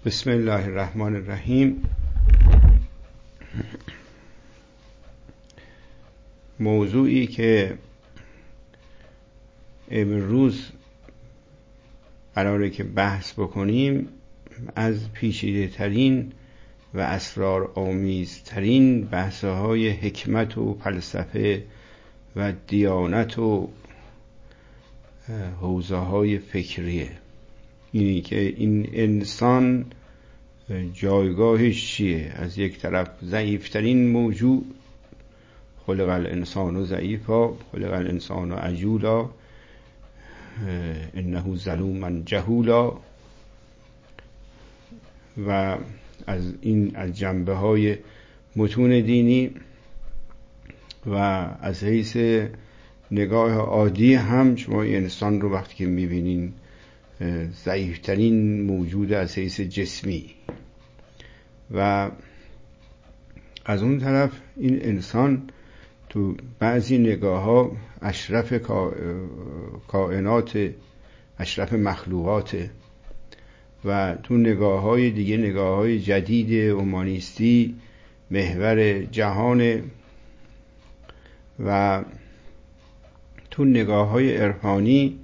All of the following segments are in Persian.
بسم الله الرحمن الرحیم. موضوعی که امروز قراره که بحث بکنیم از پیچیده ترین و اسرار آمیزترین بحث‌های حکمت و فلسفه و دیانت و حوزه‌های فکریه. اینی که این انسان جایگاهش چیه؟ از یک طرف ضعیفترین موجود، خلق الانسان ضعیفا خلق الانسان عجولا انه ظلوما جهولا، و از جنبه های متون دینی و از حیث نگاه عادی هم شما انسان رو وقتی که میبینین ضعیفترین موجود از حیث جسمی، و از اون طرف این انسان تو بعضی نگاه ها اشرف کائنات، اشرف مخلوقات، و تو نگاه های دیگه، نگاه های جدید اومانیستی، محور جهان، و تو نگاه های عرفانی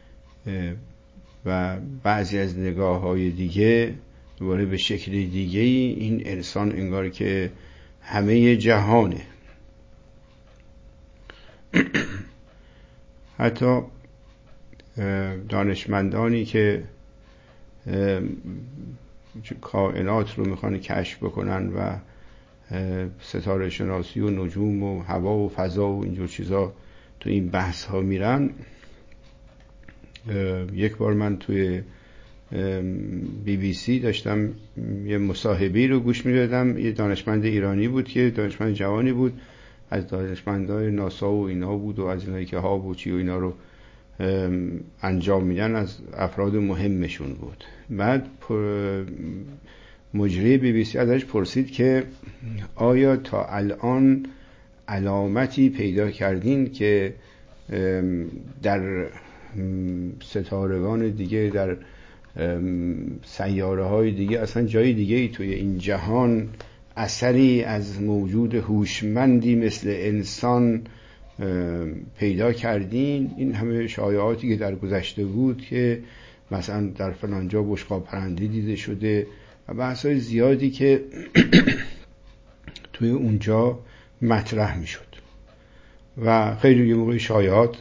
و بعضی از نگاه های دیگه دوباره به شکل دیگه این انسان انگار که همه جهانه. حتی دانشمندانی که کائنات رو میخوان کشف بکنن و ستاره شناسی و نجوم و هوا و فضا و اینجور چیزا تو این بحث ها میرن. یک بار من توی BBC داشتم یه مصاحبه‌ای رو گوش میدادم. یه دانشمند ایرانی بود که دانشمند جوانی بود، از دانشمندای ناسا و اینا بود، و از اینایی که ها و چی و اینا رو انجام میدن از افراد مهمشون بود. بعد مجری BBC ازش پرسید که آیا تا الان علامتی پیدا کردین که در ستارگان دیگه، در سیاره های دیگه، اصلا جای دیگه ای توی این جهان اثری از موجود هوشمندی مثل انسان پیدا کردین؟ این همه شایعاتی که در گذشته بود که مثلا در فلانجا بشقاب پرنده دیده شده و بحث‌های زیادی که توی اونجا مطرح میشد، و خیلی موقع شایعات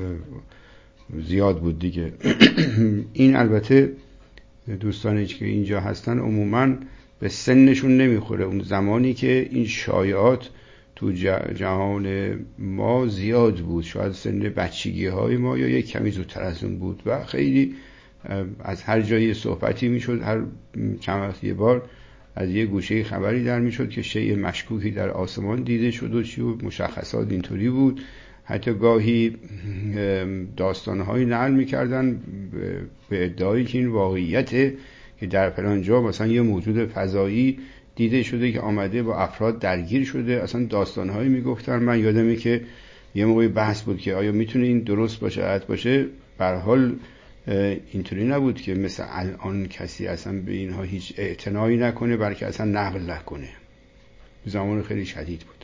زیاد بود دیگه. این البته دوستانی که اینجا هستن عموماً به سنشون نمیخوره. اون زمانی که این شایعات تو جهان ما زیاد بود، شاید سن بچگی های ما یا یک کمی زودتر از اون بود، و خیلی از هر جایی صحبتی میشد، هر چند وقت یه بار از یه گوشه خبری در میشد که شیء مشکوکی در آسمان دیده شد و چی، و مشخصات اینطوری بود. حتی گاهی داستانهایی نقل میکردن به ادعایی که این واقعیته که در فلان جا مثلا یه موجود فضایی دیده شده که آمده با افراد درگیر شده. اصلا داستانهایی میگفتن. من یادمه که یه موقعی بحث بود که آیا میتونه این درست باشه، غلط باشه. به هر حال اینطوری نبود که مثل الان کسی اصلا به اینها هیچ اعتنایی نکنه، بلکه اصلا نقل نکنه. زمان خیلی شدید بود.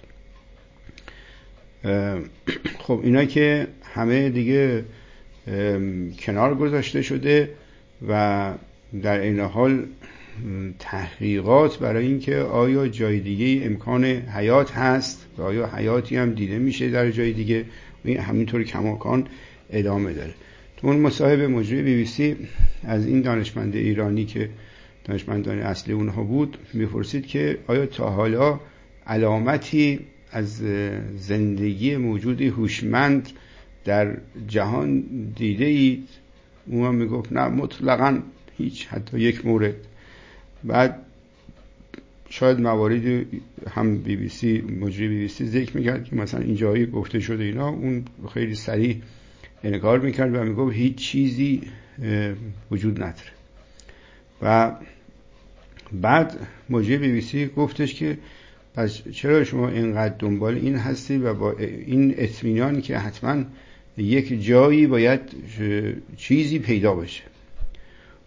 خب اینا که همه دیگه کنار گذاشته شده، و در این حال تحقیقات برای این که آیا جای دیگه امکان حیات هست و آیا حیاتی هم دیده میشه در جای دیگه، این همینطور کماکان ادامه داره. تو اون مصاحبه مجری BBC از این دانشمند ایرانی که دانشمندان اصلی اونها بود میپرسید که آیا تا حالا علامتی از زندگی موجودی هوشمند در جهان دیده اید؟ اون هم میگفت نه، مطلقاً هیچ، حتی یک مورد. بعد شاید مواردی هم BBC، مجری BBC ذکر میکرد که مثلا اینجایی گفته شده اینا، اون خیلی سریع انکار میکرد و میگفت هیچ چیزی وجود نداره. و بعد مجری BBC گفتش که پس چرا شما اینقدر دنبال این هستی و با این اطمینان که حتما یک جایی باید چیزی پیدا بشه؟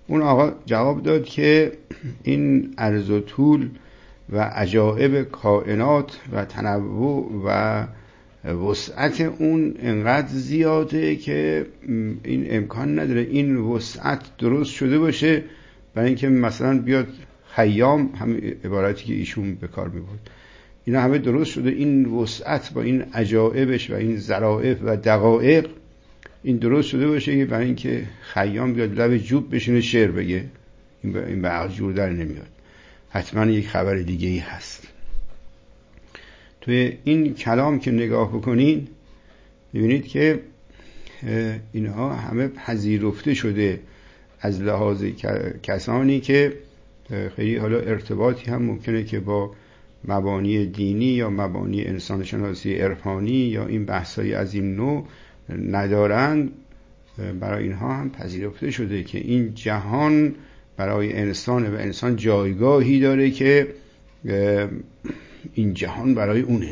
اون آقا جواب داد که این عرض و طول و عجایب کائنات و تنوع و وسعت اون انقدر زیاده که این امکان نداره این وسعت درست شده باشه برای اینکه مثلا بیاد خیام، هم عبارتی که ایشون به کار می‌برد، اینا همه درست شده، این وسعت با این عجایبش و این ظرافت و دقایق این درست شده باشه که برای اینکه خیام بیاد لب جوب بشینه شعر بگه، این به عقل جور در نمیاد. حتما یک خبر دیگه ای هست. توی این کلام که نگاه بکنین می‌بینید که اینها همه پذیرفته شده از لحاظ کسانی که خیلی حالا ارتباطی هم ممکنه که با مبانی دینی یا مبانی انسانشناسی عرفانی یا این بحثای از این نوع ندارند. برای اینها هم پذیرفته شده که این جهان برای انسان و انسان جایگاهی داره که این جهان برای اونه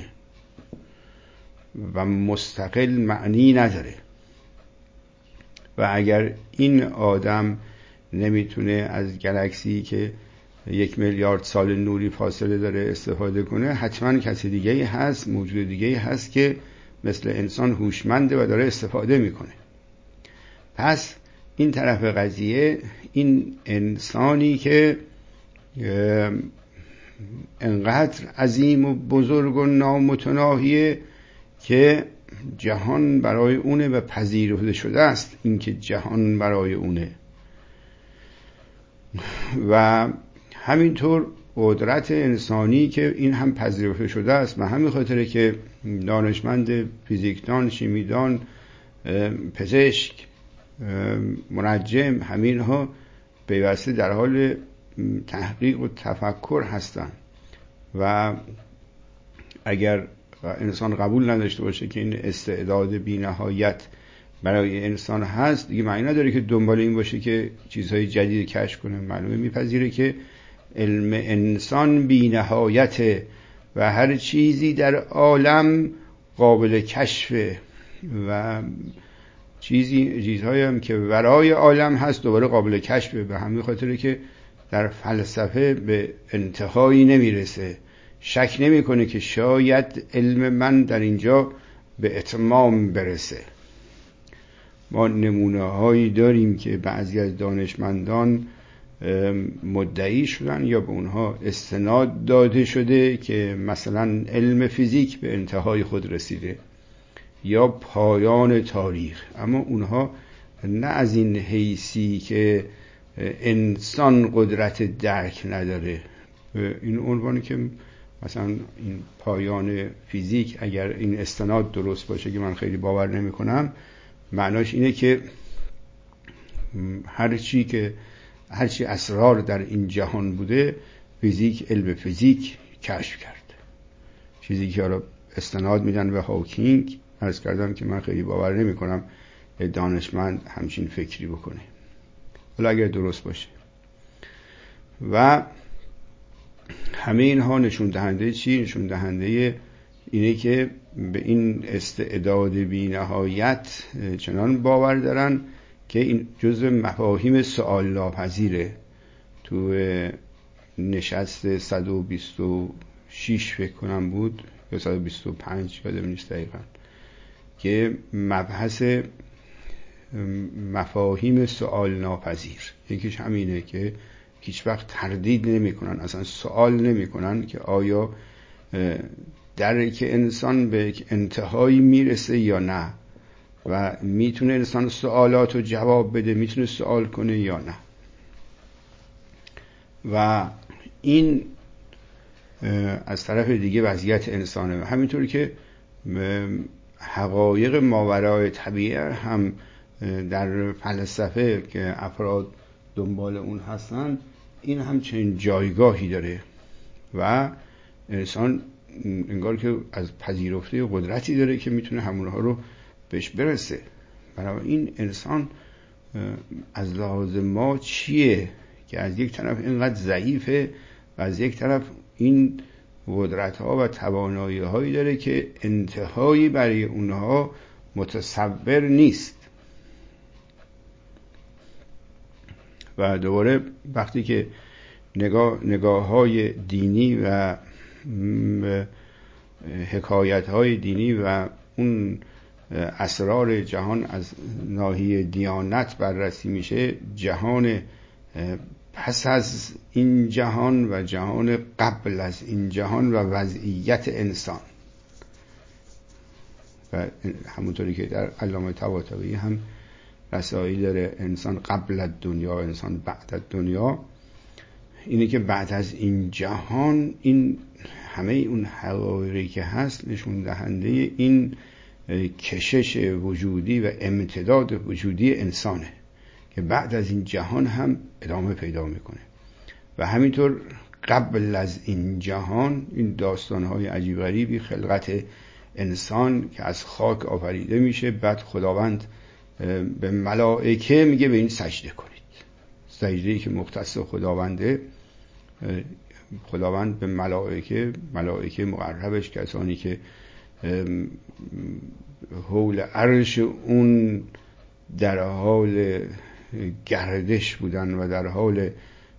و مستقل معنی نداره. و اگر این آدم نمیتونه از گلکسی که 1 میلیارد سال نوری فاصله داره استفاده کنه، حتما کسی دیگه‌ای هست، موجود دیگه‌ای هست که مثل انسان هوشمنده و داره استفاده میکنه. پس این طرف قضیه، این انسانی که انقدر عظیم و بزرگ و نامتناهیه که جهان برای اونه و پذیرفته شده است این که جهان برای اونه، و همینطور قدرت انسانی که این هم پذیرفته شده است. و همین خاطره که دانشمند، فیزیکدان، شیمیدان، پزشک، منجم، همین ها پیوسته در حال تحقیق و تفکر هستند. و اگر انسان قبول نداشته باشه که این استعداد بی نهایت برای انسان هست، دیگه معنی نداره که دنبال این باشه که چیزهای جدید کشف کنه. معلومه میپذیره که علم انسان بی نهایته و هر چیزی در عالم قابل کشفه و چیزهایی هم که ورای عالم هست دوباره قابل کشفه. به همین خاطره که در فلسفه به انتهایی نمیرسه، شک نمیکنه که شاید علم من در اینجا به اتمام برسه. ما نمونه هایی داریم که بعضی از دانشمندان مدعی شدن یا به اونها استناد داده شده که مثلا علم فیزیک به انتهای خود رسیده یا پایان تاریخ، اما اونها نه از این حیثی که انسان قدرت درک نداره. این عنوانی که مثلا این پایان فیزیک، اگر این استناد درست باشه که من خیلی باور نمی کنم، معناش اینه که هرچی اسرار در این جهان بوده فیزیک، علم فیزیک کشف کرد. چیزی که حالا استناد میدن به هاکینگ، عرض کردم که من خیلی باور نمی کنم دانشمند همچین فکری بکنه، حالا اگر درست باشه. و همه اینها نشون دهنده چی؟ نشون دهنده اینه که به این استعداد بی نهایت چنان باور دارن که این جزء مفاهیم سؤال ناپذیره. تو نشست 126 فکر کنم بود یا 125 یادم نیست دقیقا، که مبحث مفاهیم سؤال ناپذیر یکیش همینه که هیچ وقت تردید نمی کنن، اصلا سؤال نمی کنن که آیا درک انسان به یک انتهایی میرسه یا نه و میتونه انسان سوالات رو جواب بده، میتونه سوال کنه یا نه. و این از طرف دیگه وضعیت انسانه. همینطور که حقایق ماورای طبیعه هم در فلسفه که افراد دنبال اون هستن، این هم چنین جایگاهی داره و انسان انگار که از پذیرفته قدرتی داره که میتونه همونها رو بهش برسه. برای این انسان از لحاظ ما چیه که از یک طرف اینقدر ضعیفه و از یک طرف این قدرت ها و توانایی هایی داره که انتهایی برای اونها متصور نیست. و دوباره وقتی که نگاه های دینی و حکایت های دینی و اون اسرار جهان از ناحیه دیانت بررسی میشه، جهان پس از این جهان و جهان قبل از این جهان و وضعیت انسان، و همونطوری که در علامه طباطبایی هم رسائل داره، انسان قبل از دنیا، انسان بعد از دنیا، اینه که بعد از این جهان این همه اون حقایقی که هست نشون دهنده این کشش وجودی و امتداد وجودی انسانه که بعد از این جهان هم ادامه پیدا میکنه. و همینطور قبل از این جهان این داستانهای عجیب غریبی، خلقت انسان که از خاک آفریده میشه، بعد خداوند به ملائکه میگه به این سجده کنید، سجده‌ای که مختص خداونده. خداوند به ملائکه مقربش، کسانی که حول عرش اون در حال گردش بودن و در حال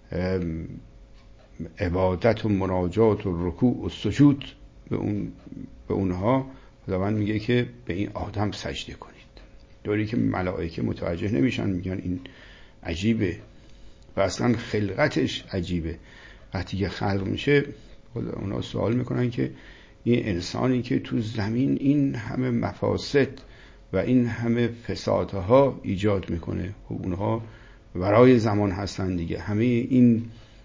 عبادت و مناجات و رکوع و سجود به اونها خداوند میگه که به این آدم سجده کنید. دوری که ملائکه متوجه نمیشن، میگن این عجیبه و اصلا خلقتش عجیبه. وقتی که خلق میشه اونا سوال میکنن که این انسانی که تو زمین این همه مفاسد و این همه فسادها ایجاد میکنه، اونها ورای زمان هستن دیگه، همه این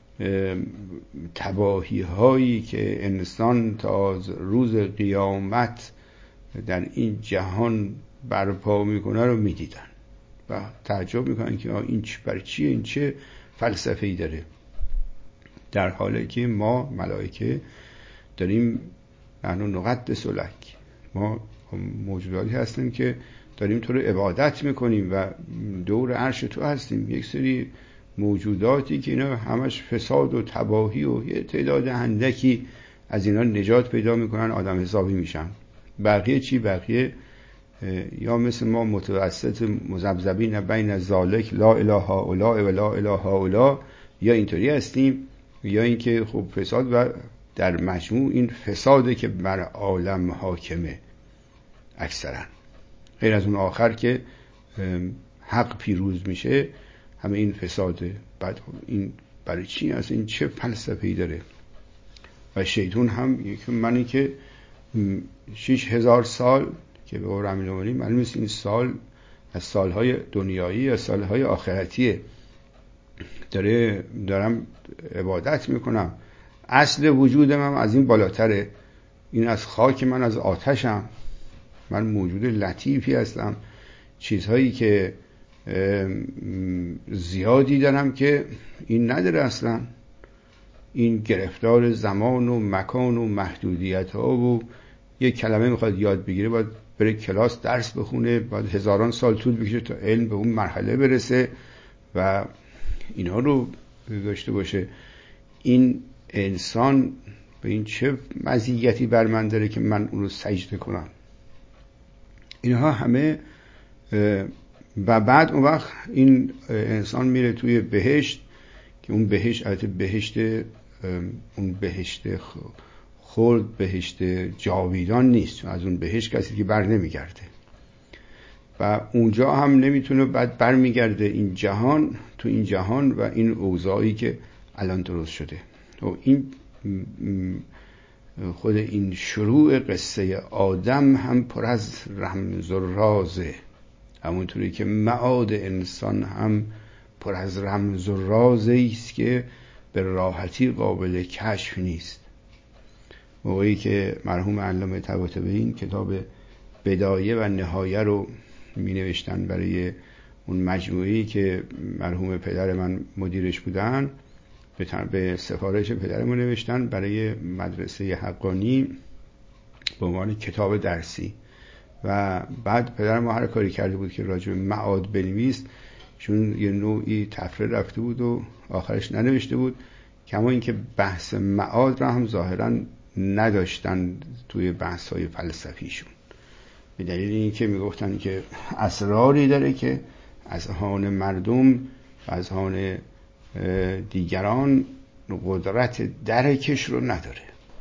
تباهی هایی که انسان تا روز قیامت در این جهان برپا میکنه رو میدیدن و تعجب میکنن که این برای چیه، این چه فلسفه‌ای داره، در حالی که ما ملائکه داریم نحن نقدس لک، ما موجوداتی هستیم که داریم تو رو عبادت میکنیم و دور عرش تو هستیم. یک سری موجوداتی که اینا همش فساد و تباهی و یه تعداد اندکی از اینا نجات پیدا میکنن، آدم حسابی میشن. بقیه چی؟ بقیه یا مثل ما متوسط مذبذبین بین ذالک لا اله هؤلاء و لا اله هؤلاء، یا اینطوری هستیم، یا اینکه خب فساد و در مجموع این فساده که بر عالم حاکمه اکثرا، غیر از اون آخر که حق پیروز میشه همه این فساده. بعد این برای چی هست؟ این چه فلسفه‌ای داره؟ و شیطان هم یکی منی که 6000 سال که به قول امیرالمومنین معلوم است این سال از سالهای دنیایی یا سالهای آخرتیه، دارم عبادت میکنم، اصل وجودم هم از این بالاتره، این از خاک، من از آتشم، من موجود لطیفی هستم، چیزهایی که زیادی دارم که این نداره اصلا. این گرفتار زمان و مکان و محدودیت ها و یک کلمه میخواد یاد بگیره باید بره کلاس درس بخونه، باید هزاران سال طول بکشه تا علم به اون مرحله برسه و اینها رو داشته باشه. این انسان به این چه مزیتی بر من داره که من اون رو سجده کنم؟ اینها همه. و بعد اون وقت این انسان میره توی بهشت که اون بهشت البته اون بهشت خلد، بهشت جاویدان نیست، از اون بهشت کسی که بر نمیگرده و اونجا هم نمیتونه بعد برمیگرده این جهان، تو این جهان و این اوضاعی که الان درست شده. و این خود این شروع قصه آدم هم پر از رمز و رازه، همونطوری که معاد انسان هم پر از رمز و رازی است که به راحتی قابل کشف نیست. موقعی که مرحوم علامه طباطبایی این کتاب بدایه و نهایه رو می نوشتن برای اون مجموعه‌ای که مرحوم پدر من مدیرش بودن، به سفارش پدرمون نوشتن برای مدرسه حقانی به عنوان کتاب درسی. و بعد پدرم هر کاری کرده بود که راجع به معاد بنویس، چون یه نوعی تفره رفته بود و آخرش ننوشته بود، کما اینکه بحث معاد را هم ظاهراً نداشتن توی بحث‌های فلسفیشون، به دلیل اینکه میگفتن که اسراری داره که اذهان مردم اذهان دیگران قدرت درکش رو نداره.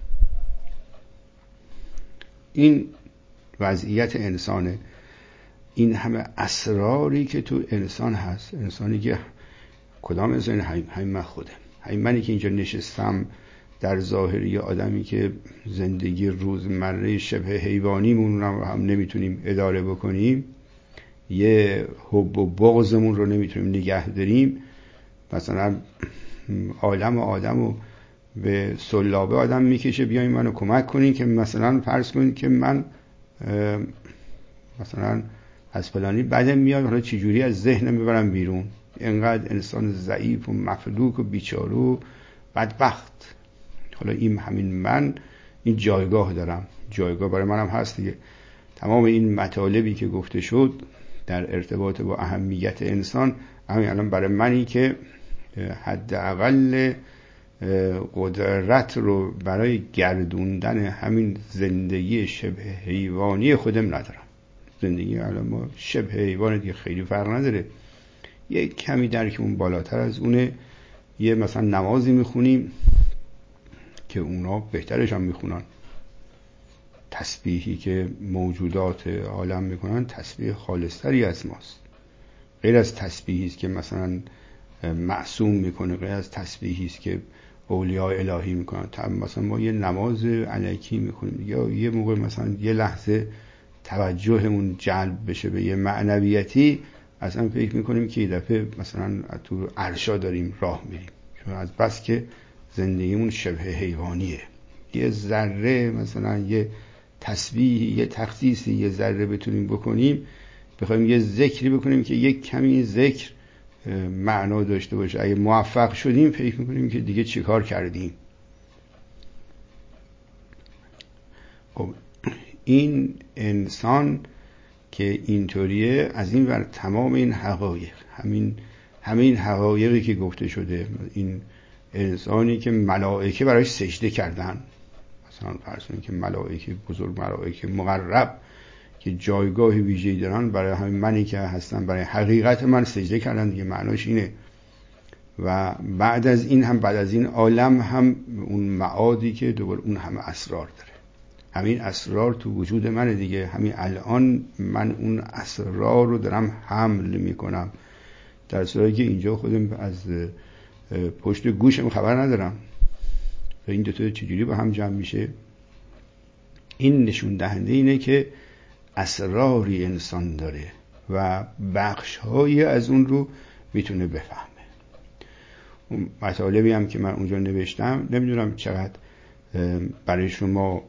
این وضعیت انسانه، این همه اسراری که تو انسان هست. انسانی که کدام انسان؟ همین من خودم، همین منی که اینجا نشستم در ظاهر یه آدمی که زندگی روزمره شبه حیوانیمون رو هم نمیتونیم اداره بکنیم، یه حب و بغضمون رو نمیتونیم نگه داریم. مثلا عالم آدمو به سلابه آدم میکشه بیاین منو کمک کنین که مثلا فرض کنین که من مثلا از فلانی بدم میاد، حالا چجوری از ذهنم ببرم بیرون. اینقدر انسان ضعیف و مفلوک و بیچاره و بدبخت. حالا این همین من این جایگاه دارم، جایگاه برای منم هست دیگه. تمام این مطالبی که گفته شد در ارتباط با اهمیت انسان، همین الان برای منی که حداقل قدرت رو برای گردوندن همین زندگی شبه حیوانی خودم ندارم. زندگی الان ما شبه حیوان دیگه، خیلی فرق نداره. یه کمی درکمون بالاتر از اونه. یه مثلا نمازی میخونیم که اونا بهترش هم میخونن. تسبیحی که موجودات عالم میکنن تسبیح خالصتری از ماست. غیر از تسبیحی است که مثلا معصوم میکنه، غیر از تسبیحی است که اولیاء الهی میکنن. مثلا ما یه نماز الکی میخونیم یا یه موقع مثلا یه لحظه توجهمون جلب بشه به یه معنویتی، اصلا فکر میکنیم که یه دفعه مثلا تو عرشا داریم راه میریم، چون از بس که زندگیمون شبه حیوانیه. یه ذره مثلا یه تسبیح، یه تخصیصی، یه ذره بتونیم بکنیم، بخوایم یه ذکری بکنیم که یک کمی ذکر معنا داشته باشه، اگه موفق شدیم فکر میکنیم که دیگه چی کار کردیم. خب این انسان که اینطوریه، از این ور تمام این حقایق، همین حقایقی که گفته شده، این انسانی که ملائکه برایش سجده کردن، مثلا فرض کنید که ملائکه بزرگ، ملائکه مقرب که جایگاه ویژه‌ای دارن، برای همین منی که هستم، برای حقیقت من سجده کردن دیگه، معناش اینه. و بعد از این هم، بعد از این عالم هم اون معادی که دوباره اون همه اسرار داره. همین اسرار تو وجود منه دیگه. همین الان من اون اسرار رو دارم حمل میکنم، در صورتی که اینجا خودم از پشت گوشم خبر ندارم. و این دوتا چجوری با هم جمع میشه؟ این نشون دهنده اینه که اسراری انسان داره و بخش‌هایی از اون رو میتونه بفهمه. اون مطالبی هم که من اونجا نوشتم، نمیدونم چقدر برای شما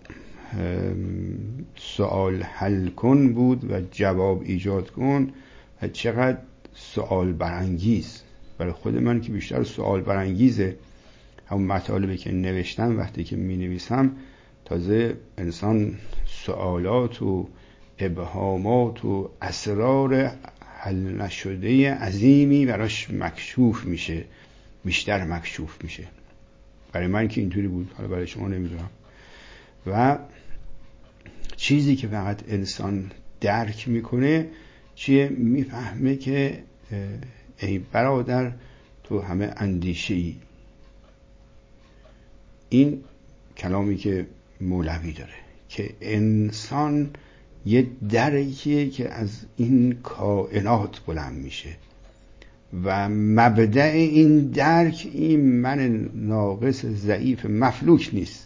سوال حل کن بود و جواب ایجاد کن و چقدر سوال برانگیز. برای خود من که بیشتر سوال برانگیزه. همون مطالبی که نوشتم وقتی که می نویسم، تازه انسان سوالات و ابهامات و اسرار حل نشده عظیمی براش مکشوف میشه، بیشتر مکشوف میشه. برای من که اینطوری بود، حالا برای شما نمیدونم. و چیزی که فقط انسان درک میکنه چیه؟ میفهمه که ای برادر تو همه اندیشه‌ای. این کلامی که مولوی داره که انسان یه درکیه که از این کائنات بلند میشه و مبدأ این درک این من ناقص ضعیف مفلوک نیست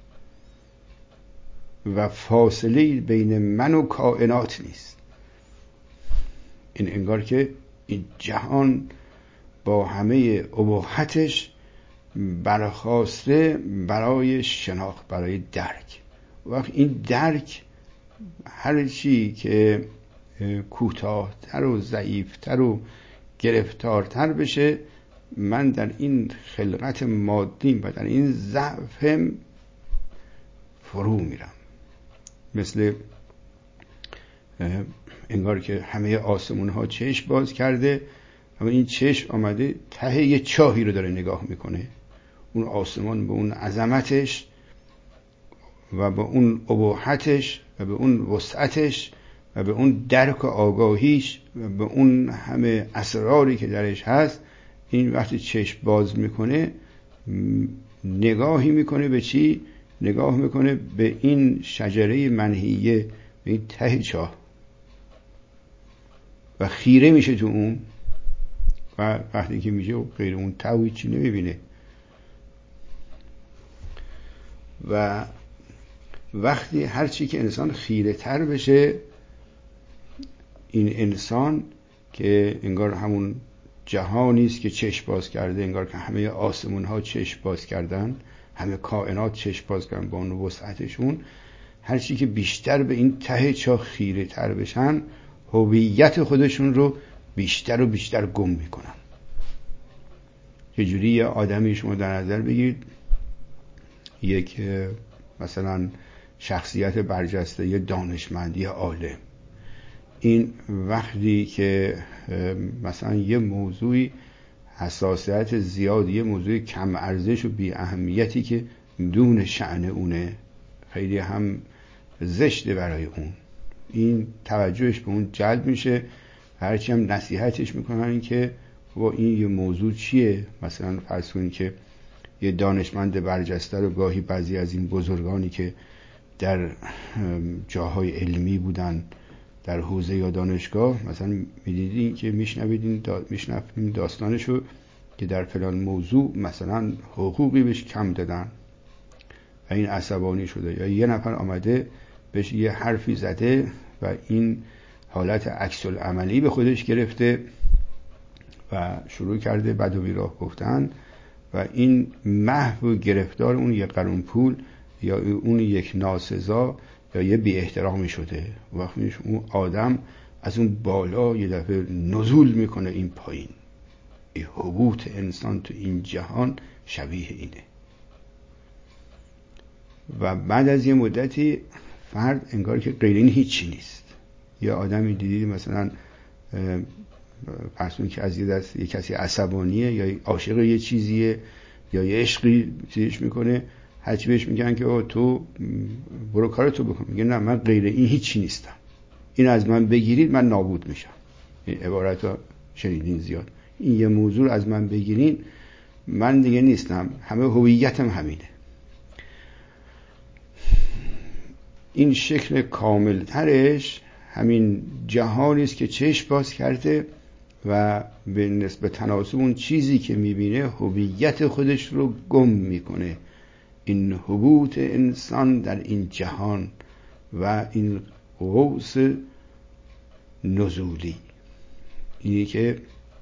و فاصله بین من و کائنات نیست. این انگار که این جهان با همه اباحتش برخواسته برای شناخت، برای درک. وقت این درک هر چی که کوتاه‌تر و ضعیف‌تر و گرفتارتر بشه، من در این خلقت مادیم و در این ضعفم فرو میرم. مثل انگار که همه آسمون ها چشم باز کرده، اما این چشم آمده ته یه چاهی رو داره نگاه میکنه. اون آسمان به اون عظمتش و به اون اباحتش و به اون وسعتش و به اون درک و آگاهیش و به اون همه اسراری که درش هست این وقتی چشم باز میکنه نگاهی میکنه به چی؟ نگاه میکنه به این شجره منهیه، به این ته چاه و خیره میشه تو اون و وقتی که میشه غیر اون ته هیچی نمیبینه. و وقتی هرچی که انسان خیره تر بشه، این انسان که انگار همون جهانی است که چشم باز کرده، انگار که همه آسمون ها چشم باز کردن، همه کائنات چشم باز کردن با اون وسعتشون، هرچی که بیشتر به این ته چاه خیره تر بشن، هویت خودشون رو بیشتر و بیشتر گم میکنن. چجوری یه آدمی شما در نظر بگیرید، یک مثلا شخصیت برجسته، یه دانشمند، یه عالم، این وقتی که مثلا یه موضوعی حساسیت زیادی، یه موضوع کم ارزش و بی اهمیتی که دون شأن اونه، خیلی هم زشته برای اون، این توجهش به اون جلب میشه، هرچی هم نصیحتش میکنن که با این یه موضوع چیه. مثلا فرض کنید که یه دانشمند برجسته رو گاهی بعضی از این بزرگانی که در جاهای علمی بودن در حوزه یا دانشگاه، مثلا میدیدین که میشنویدین داستانشو که در فلان موضوع مثلا حقوقی بهش کم دادن و این عصبانی شده، یا یه نفر آمده بهش یه حرفی زده و این حالت عکس العملی به خودش گرفته و شروع کرده بد و بیراه گفتن و این محو گرفتار اون یک قرون پول یا اون یک ناسزا یا یه بی احترامی شده. وقتی اون آدم از اون بالا یه دفعه نزول میکنه این پایین. این حبوط انسان تو این جهان شبیه اینه. و بعد از یه مدتی فرد انگار که غیر این هیچی نیست. یه آدمی دیدید مثلا فرض که از یه دست یه کسی عصبانیه یا عاشق یه چیزیه یا یه عشقی چیزش میکنه، هرچی بهش میگن که تو برو کارتو بکن، میگه نه من غیر این هیچی نیستم، این از من بگیرید من نابود میشم. این عبارت ها شنیدین زیاد، این یه موضوع از من بگیرین من دیگه نیستم، همه هویتم همینه. این شکل کامل ترش همین جهانی است که چشم باز کرده و به نسبت تناسب اون چیزی که میبینه هویت خودش رو گم میکنه. این حبوط انسان در این جهان و این غوث نزولی، اینی که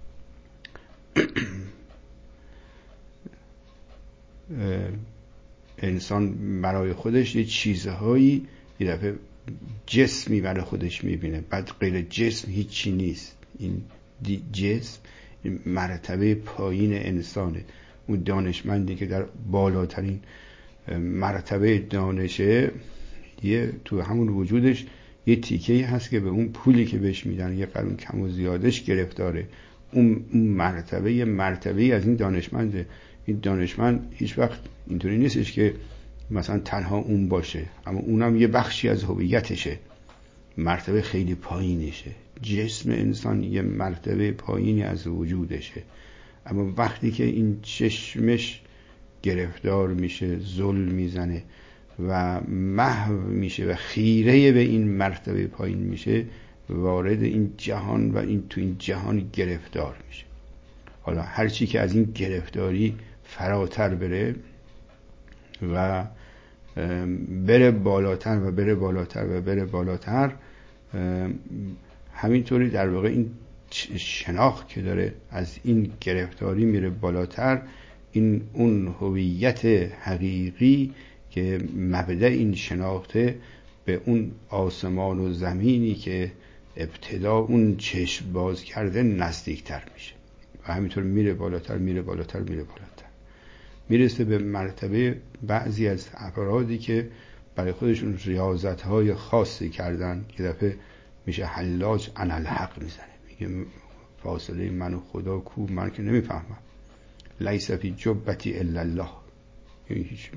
انسان برای خودش یه چیزهایی یه دفعه جسمی برای خودش میبینه، بعد غیر جسم هیچی نیست. این جسم این مرتبه پایین انسانه. اون دانشمندی که در بالاترین مرتبه دانشه، یه تو همون وجودش یه تیکه‌ای هست که به اون پولی که بهش میدن یه قرون کم و زیادش گرفتاره. اون مرتبه یه مرتبه از این دانشمنده. این دانشمند هیچ وقت اینطوری نیستش که مثلا تنها اون باشه، اما اونم یه بخشی از هویتشه، مرتبه خیلی پایینشه. جسم انسان یه مرتبه پایینی از وجودشه، اما وقتی که این چشمش گرفتار میشه، ظلم میزنه و محو میشه و خیره به این مرتبه پایین میشه، وارد این جهان و این تو این جهان گرفتار میشه. حالا هرچی که از این گرفتاری فراتر بره و بره بالاتر و بره بالاتر و بره بالاتر، همینطوری در واقع این شناخت که داره از این گرفتاری میره بالاتر، این اون هویت حقیقی که مبدأ این شناخته به اون آسمان و زمینی که ابتدا اون چشم باز کرده نزدیکتر میشه و همینطور میره بالاتر میره بالاتر میره بالاتر، میرسه به مرتبه بعضی از افرادی که برای خودشون ریاضت‌های خاصی کردن که دفعه میشه حلاج انالحق میزنه، میگه فاصله من و خدا کو، من که نمیفهمم، لیس فی جبتی الا الله، هیچ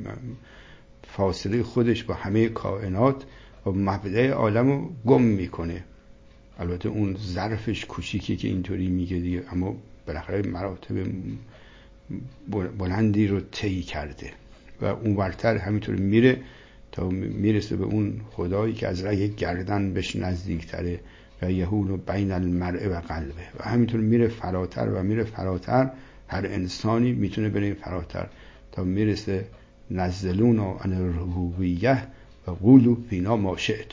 فاصله خودش با همه کائنات و مبدأ عالم رو گم میکنه. البته اون ظرفش کوچیکی که اینطوری میگه دیگه، اما بالاخره مراتب بلندی رو طی کرده و اون ورتر همینطور میره تا میرسه به اون خدایی که از رگ گردن بهش نزدیکتره و یهون بین المرء و قلبه و همینطور میره فراتر و میره فراتر. هر انسانی میتونه بره فراتر تا میرسه نزلون عن الربوبیه و قولوا فینا ما شئتم،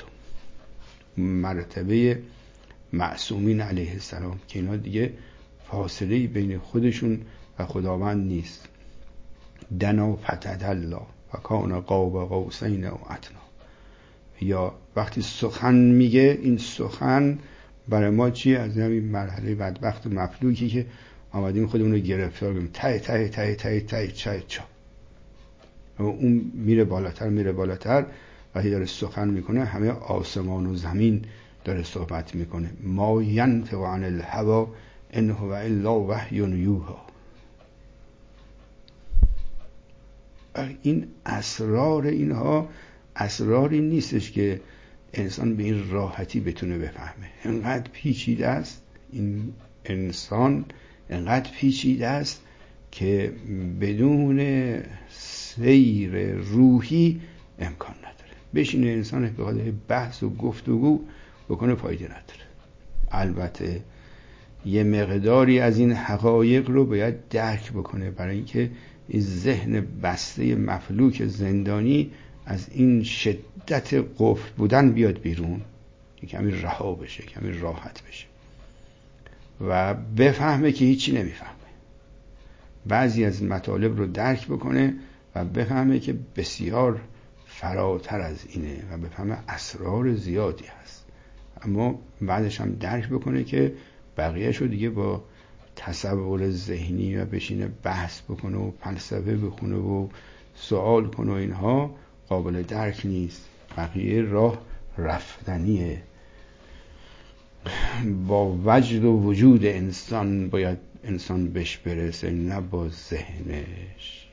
مرتبه معصومین علیه السلام که اینا دیگه فاصله بین خودشون و خداوند نیست. دنا فتدلی و کان قاب قوسین او ادنی. یا وقتی سخن میگه، این سخن برای ما چیه؟ از همین مرحله بدبخت و مفلوکی که آمدیم خودمون رو گرفتار کنیم، ته ته ته ته ته ته چا. و اون میره بالاتر میره بالاتر، وقتی داره سخن میکنه همه آسمان و زمین داره صحبت میکنه. ما ینطق عن الهوی ان هو الا وحی یوحی. این اسرار اینها اسراری نیستش که انسان به این راحتی بتونه بفهمه. انقدر پیچیده است این انسان، انقدر پیچیده است که بدون سیر روحی امکان نداره. بشینه انسان به خاطر بحث و گفتگو بکنه فایده نداره. البته یه مقداری از این حقایق رو باید درک بکنه برای اینکه این ذهن بسته مفلوک زندانی از این شدت قفل بودن بیاد بیرون، کمی رها بشه، کمی راحت بشه و بفهمه که هیچی نمیفهمه. بعضی از مطالب رو درک بکنه و بفهمه که بسیار فراتر از اینه و بفهمه اسرار زیادی هست. اما بعدش هم درک بکنه که بقیه‌شو دیگه با تصور ذهنی و بشینه بحث بکنه و فلسفه بخونه و سوال کنه و اینها قابل درک نیست. بقیه راه رفتنیه. با وجد و وجود انسان باید انسان بهش برسه، نه با ذهنش.